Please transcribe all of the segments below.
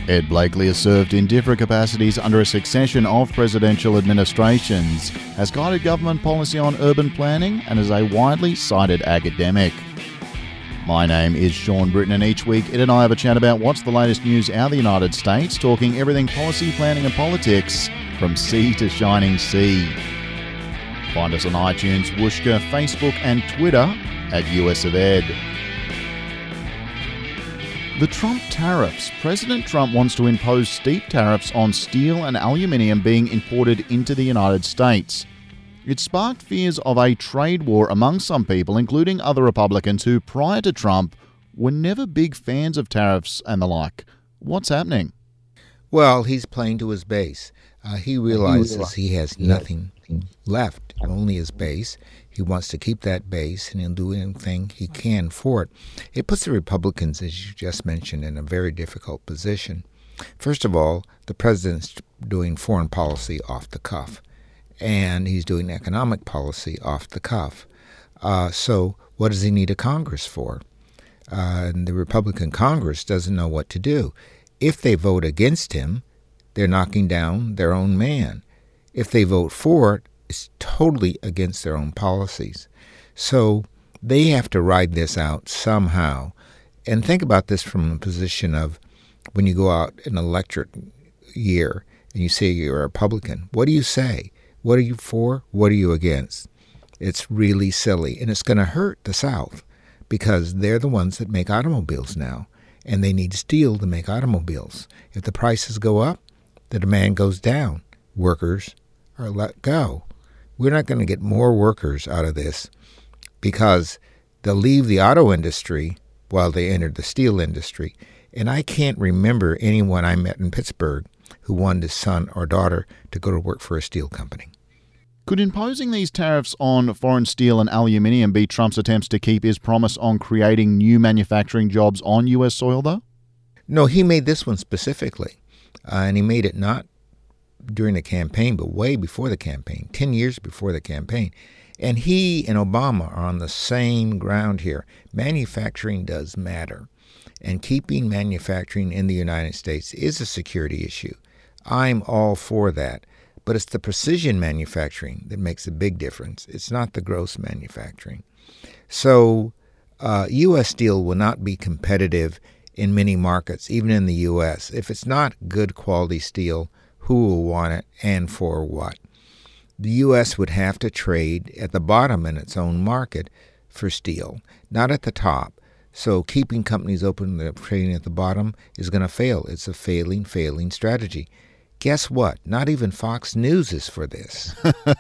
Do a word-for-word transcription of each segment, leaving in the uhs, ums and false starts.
Ed Blakely has served in different capacities under a succession of presidential administrations, has guided government policy on urban planning, and is a widely cited academic. My name is Sean Britton, and each week Ed and I have a chat about what's the latest news out of the United States, talking everything policy, planning and politics, from sea to shining sea. Find us on iTunes, Whooshkaa, Facebook and Twitter at U S of Ed. The Trump tariffs. President Trump wants to impose steep tariffs on steel and aluminium being imported into the United States. It sparked fears of a trade war among some people, including other Republicans who, prior to Trump, were never big fans of tariffs and the like. What's happening? Well, he's playing to his base. Uh, he realizes he has nothing left, only his base. He wants to keep that base, and he'll do anything he can for it. It puts the Republicans, as you just mentioned, in a very difficult position. First of all, the president's doing foreign policy off the cuff, and he's doing economic policy off the cuff. Uh, so what does he need a Congress for? Uh, and the Republican Congress doesn't know what to do. If they vote against him, they're knocking down their own man. If they vote for it, it's totally against their own policies. So they have to ride this out somehow. And think about this from a position of when you go out in an electorate year and you say you're a Republican, what do you say? What are you for? What are you against? It's really silly. And it's going to hurt the South because they're the ones that make automobiles now. And they need steel to make automobiles. If the prices go up, the demand goes down. Workers are let go. We're not going to get more workers out of this because they'll leave the auto industry while they enter the steel industry. And I can't remember anyone I met in Pittsburgh who wanted his son or daughter to go to work for a steel company. Could imposing these tariffs on foreign steel and aluminium be Trump's attempts to keep his promise on creating new manufacturing jobs on U S soil, though? No, he made this one specifically, uh, and he made it not during the campaign, but way before the campaign, ten years before the campaign. And he and Obama are on the same ground here. Manufacturing does matter, and keeping manufacturing in the United States is a security issue. I'm all for that. But it's the precision manufacturing that makes a big difference. It's not the gross manufacturing. So uh, U S steel will not be competitive in many markets, even in the U S. If it's not good quality steel, who will want it and for what? The U S would have to trade at the bottom in its own market for steel, not at the top. So keeping companies open and trading at the bottom is going to fail. It's a failing, failing strategy. Guess what? Not even Fox News is for this.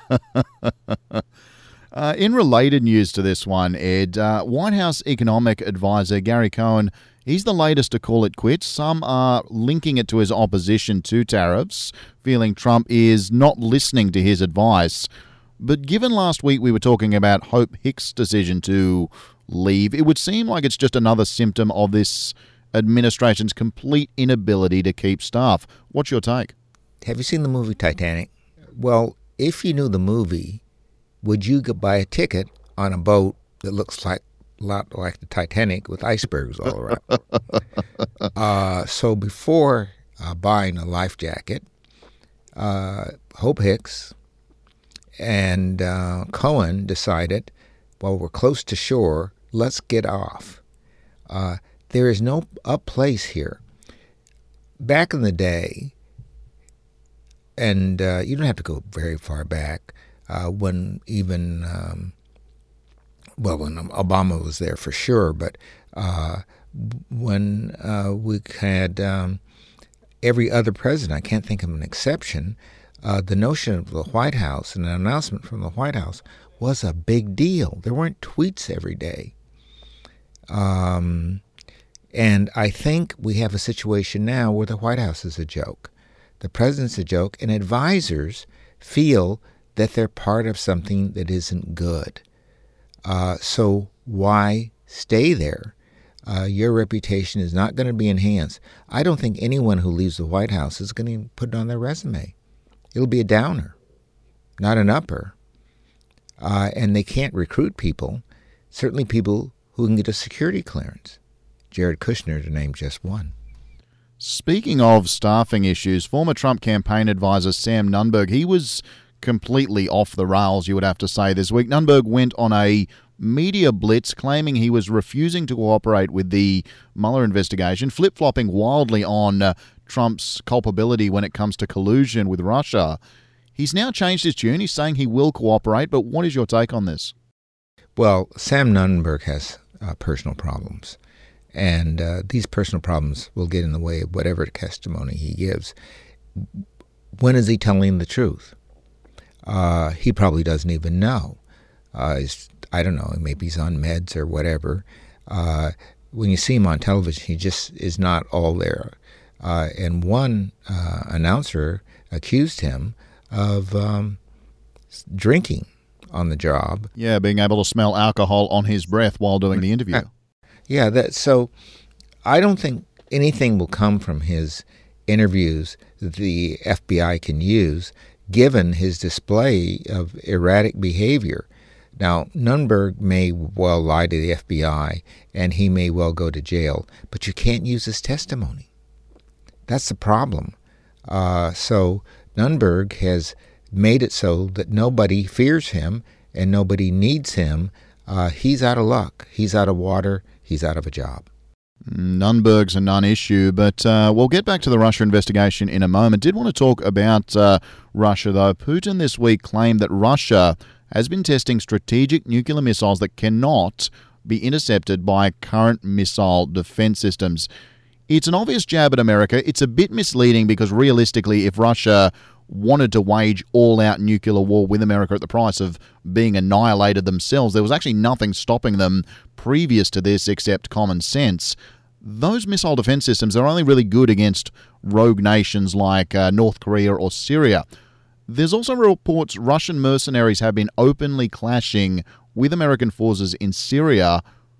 uh, in related news to this one, Ed, uh, White House economic advisor Gary Cohn, he's the latest to call it quits. Some are linking it to his opposition to tariffs, feeling Trump is not listening to his advice. But given last week we were talking about Hope Hicks' decision to leave, it would seem like it's just another symptom of this administration's complete inability to keep staff. What's your take? Have you seen the movie Titanic? Well, if you knew the movie, would you go buy a ticket on a boat that looks like a lot like the Titanic with icebergs all around? uh, so before uh, buying a life jacket, uh, Hope Hicks and uh, Cohen decided, well, we're close to shore, let's get off. Uh, there is no up place here. Back in the day, and uh, you don't have to go very far back, uh, when even, um, well, when Obama was there for sure, but uh, when uh, we had um, every other president, I can't think of an exception, uh, the notion of the White House and an announcement from the White House was a big deal. There weren't tweets every day. Um, and I think we have a situation now where the White House is a joke. The president's a joke, and advisors feel that they're part of something that isn't good. Uh, so why stay there? Uh, your reputation is not going to be enhanced. I don't think anyone who leaves the White House is going to put it on their resume. It'll be a downer, not an upper. Uh, and they can't recruit people, certainly people who can get a security clearance. Jared Kushner, to name just one. Speaking of staffing issues, former Trump campaign advisor Sam Nunberg, he was completely off the rails, you would have to say, this week. Nunberg went on a media blitz claiming he was refusing to cooperate with the Mueller investigation, flip-flopping wildly on uh, Trump's culpability when it comes to collusion with Russia. He's now changed his tune. He's saying he will cooperate, but what is your take on this? Well, Sam Nunberg has uh, personal problems, and uh, these personal problems will get in the way of whatever testimony he gives. When is he telling the truth? Uh, he probably doesn't even know. Uh, he's, I don't know, maybe he's on meds or whatever. Uh, when you see him on television, he just is not all there. Uh, and one uh, announcer accused him of um, drinking on the job. Yeah, being able to smell alcohol on his breath while doing the interview. Yeah, that. So I don't think anything will come from his interviews that the F B I can use, given his display of erratic behavior. Now, Nunberg may well lie to the F B I, and he may well go to jail, but you can't use his testimony. That's the problem. Uh, so Nunberg has made it so that nobody fears him and nobody needs him. Uh, he's out of luck. He's out of water. He's out of a job. Nunberg's a non-issue, but uh, we'll get back to the Russia investigation in a moment. Did want to talk about uh, Russia, though. Putin this week claimed that Russia has been testing strategic nuclear missiles that cannot be intercepted by current missile defense systems. It's an obvious jab at America. It's a bit misleading because realistically, if Russia wanted to wage all-out nuclear war with America at the price of being annihilated themselves, there was actually nothing stopping them previous to this except common sense. Those missile defense systems are only really good against rogue nations like uh, North Korea or Syria. There's also reports Russian mercenaries have been openly clashing with American forces in Syria.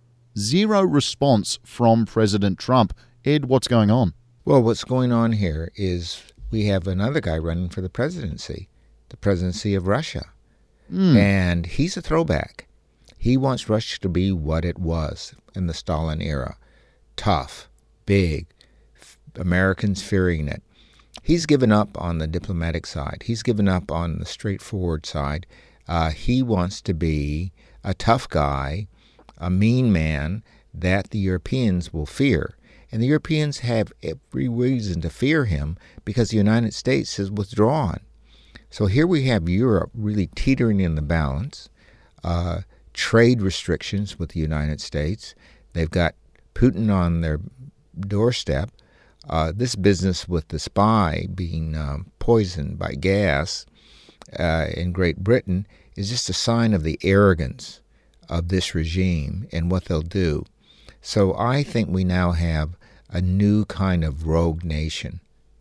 Zero response from President Trump. Ed, what's going on? Well, what's going on here is we have another guy running for the presidency, the presidency of Russia. Mm. And he's a throwback. He wants Russia to be what it was in the Stalin era. Tough, big, f- Americans fearing it. He's given up on the diplomatic side. He's given up on the straightforward side. Uh, he wants to be a tough guy, a mean man that the Europeans will fear. And the Europeans have every reason to fear him because the United States has withdrawn. So here we have Europe really teetering in the balance, uh, trade restrictions with the United States. They've got Putin on their doorstep. Uh, this business with the spy being um, poisoned by gas uh, in Great Britain is just a sign of the arrogance of this regime and what they'll do. So I think we now have a new kind of rogue nation,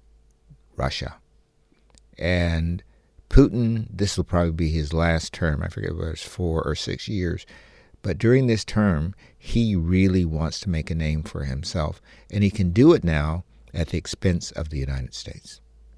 Russia. And Putin, this will probably be his last term. I forget whether it's four or six years. But during this term, he really wants to make a name for himself. And he can do it now at the expense of the United States.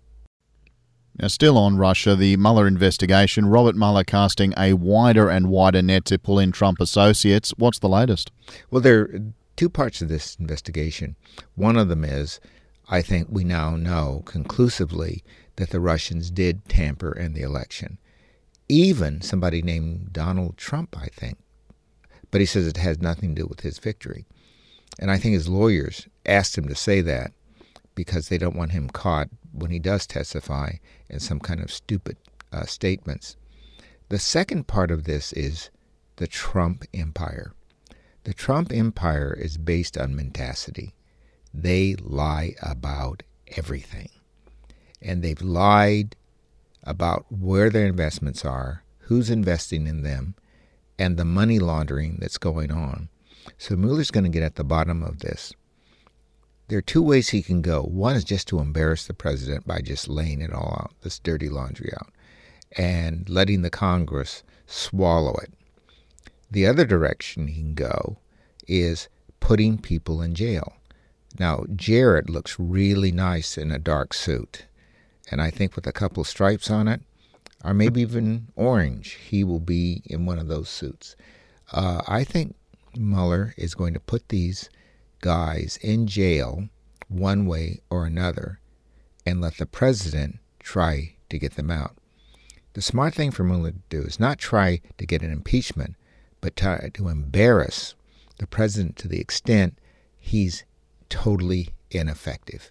Now, still on Russia, the Mueller investigation, Robert Mueller casting a wider and wider net to pull in Trump associates. What's the latest? Well, there are two parts of this investigation. One of them is, I think we now know conclusively that the Russians did tamper in the election. Even somebody named Donald Trump, I think. But he says it has nothing to do with his victory. And I think his lawyers asked him to say that because they don't want him caught when he does testify in some kind of stupid uh, statements. The second part of this is the Trump empire. The Trump empire is based on mendacity. They lie about everything. And they've lied about where their investments are, who's investing in them, and the money laundering that's going on. So Mueller's going to get at the bottom of this. There are two ways he can go. One is just to embarrass the president by just laying it all out, this dirty laundry out, and letting the Congress swallow it. The other direction he can go is putting people in jail. Now, Jared looks really nice in a dark suit, and I think with a couple of stripes on it, or maybe even orange, he will be in one of those suits. Uh, I think Mueller is going to put these guys in jail one way or another and let the president try to get them out. The smart thing for Mueller to do is not try to get an impeachment, but try to embarrass the president to the extent he's totally ineffective.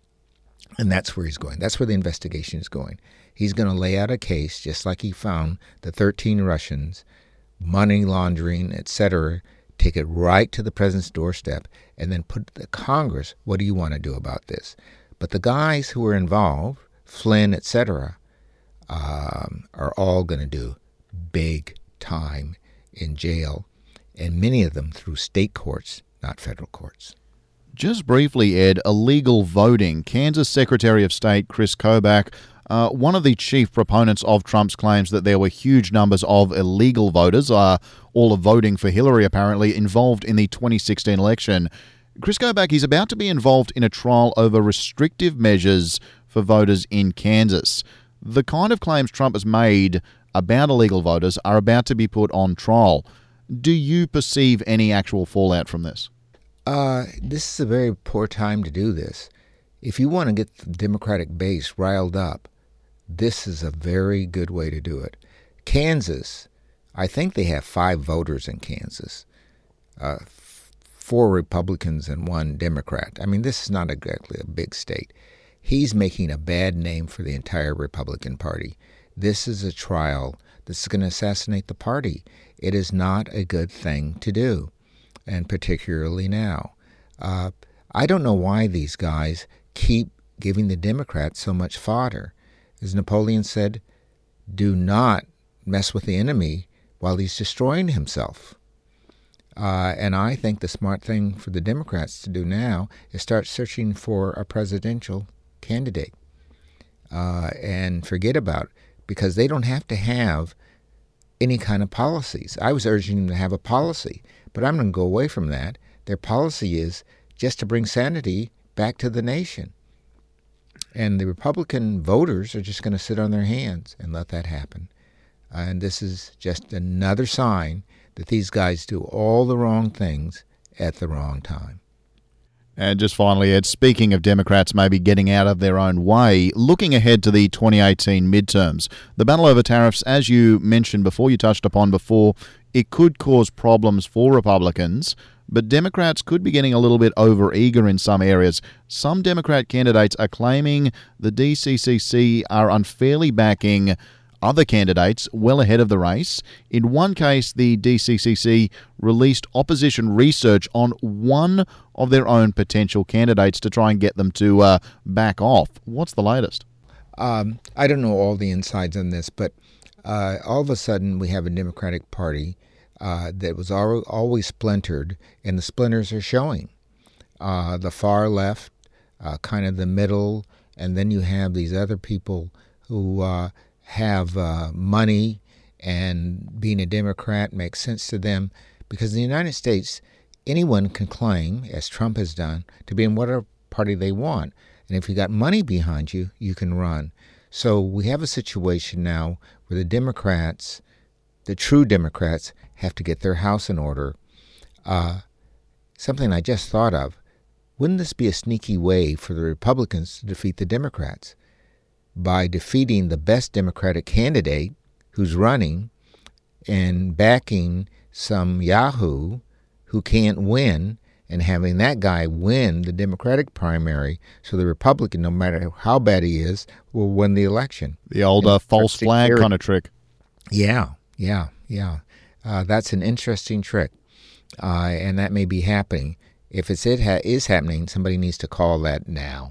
And that's where he's going. That's where the investigation is going. He's going to lay out a case just like he found the thirteen Russians, money laundering, et cetera, take it right to the president's doorstep, and then put the Congress, what do you want to do about this? But the guys who were involved, Flynn, et cetera, um, are all going to do big time in jail, and many of them through state courts, not federal courts. Just briefly, Ed, illegal voting. Kansas Secretary of State Chris Kobach, uh, one of the chief proponents of Trump's claims that there were huge numbers of illegal voters, uh, all of voting for Hillary apparently, involved in the twenty sixteen election. Chris Kobach is about to be involved in a trial over restrictive measures for voters in Kansas. The kind of claims Trump has made about illegal voters are about to be put on trial. Do you perceive any actual fallout from this? Uh, this is a very poor time to do this. If you want to get the Democratic base riled up, this is a very good way to do it. Kansas, I think they have five voters in Kansas, uh, f- four Republicans and one Democrat. I mean, this is not exactly a big state. He's making a bad name for the entire Republican Party. This is a trial that's going to assassinate the party. It is not a good thing to do, and particularly now. Uh, I don't know why these guys keep giving the Democrats so much fodder. As Napoleon said, do not mess with the enemy while he's destroying himself. Uh, and I think the smart thing for the Democrats to do now is start searching for a presidential candidate uh, and forget about it, because they don't have to have any kind of policies. I was urging them to have a policy, but I'm going to go away from that. Their policy is just to bring sanity back to the nation. And the Republican voters are just going to sit on their hands and let that happen. Uh, and this is just another sign that these guys do all the wrong things at the wrong time. And just finally, Ed, speaking of Democrats maybe getting out of their own way, looking ahead to the twenty eighteen midterms, the battle over tariffs, as you mentioned before, you touched upon before, it could cause problems for Republicans, but Democrats could be getting a little bit over-eager in some areas. Some Democrat candidates are claiming the D C C C are unfairly backing other candidates well ahead of the race. In one case, the D C C C released opposition research on one of their own potential candidates to try and get them to uh, back off. What's the latest? Um, I don't know all the insides on this, but uh, all of a sudden we have a Democratic Party uh, that was al- always splintered, and the splinters are showing. Uh, the far left, uh, kind of the middle, and then you have these other people who uh, have uh, money, and being a Democrat makes sense to them, because in the United States, anyone can claim, as Trump has done, to be in whatever party they want. And if you got money behind you, you can run. So we have a situation now where the Democrats, the true Democrats, have to get their house in order. Uh, something I just thought of, wouldn't this be a sneaky way for the Republicans to defeat the Democrats? By defeating the best Democratic candidate who's running and backing some yahoo who can't win, and having that guy win the Democratic primary, so the Republican, no matter how bad he is, will win the election. The old uh, false flag kind of trick. Yeah, yeah, yeah. Uh, that's an interesting trick, uh, and that may be happening. If it's it ha- is happening, somebody needs to call that now.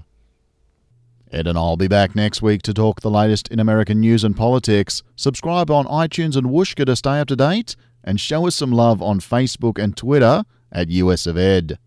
Ed and I'll be back next week to talk the latest in American news and politics. Subscribe on iTunes and Whooshka to stay up to date, and show us some love on Facebook and Twitter at U S of Ed.